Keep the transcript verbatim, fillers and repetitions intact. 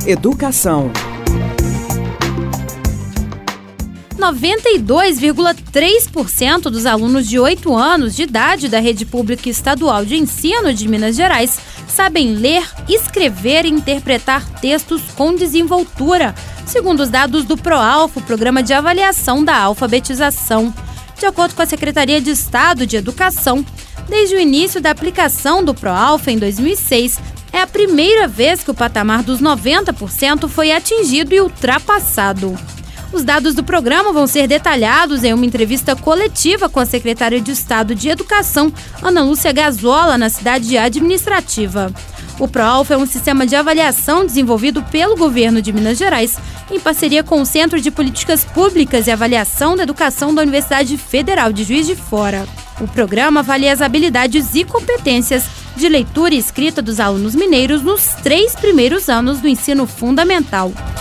Educação. noventa e dois vírgula três por cento dos alunos de oito anos de idade da Rede Pública Estadual de Ensino de Minas Gerais sabem ler, escrever e interpretar textos com desenvoltura, segundo os dados do PROALFA, o Programa de Avaliação da Alfabetização. De acordo com a Secretaria de Estado de Educação, desde o início da aplicação do PROALFA em dois mil e seis, é a primeira vez que o patamar dos noventa por cento foi atingido e ultrapassado. Os dados do programa vão ser detalhados em uma entrevista coletiva com a secretária de Estado de Educação, Ana Lúcia Gazola, na cidade administrativa. O PROALFA é um sistema de avaliação desenvolvido pelo governo de Minas Gerais, em parceria com o Centro de Políticas Públicas e Avaliação da Educação da Universidade Federal de Juiz de Fora. O programa avalia as habilidades e competências de leitura e escrita dos alunos mineiros nos três primeiros anos do ensino fundamental.